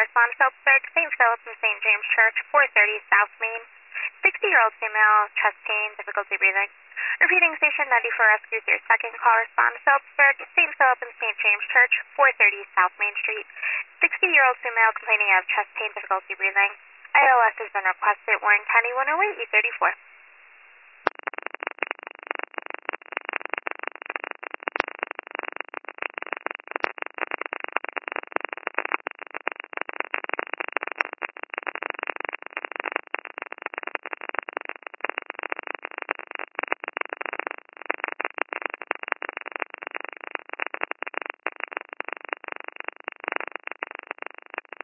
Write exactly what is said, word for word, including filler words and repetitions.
correspondence Phillipsburg, Saint Philip and Saint James Church, four thirty South Main. sixty-year-old female, chest pain, difficulty breathing. Repeating station ninety-four rescues your second call, respond to Phillipsburg, Saint Philip and Saint James Church, four thirty South Main Street. sixty-year-old female complaining of chest pain, difficulty breathing. I L S has been requested, Warren County one oh eight, E thirty-four.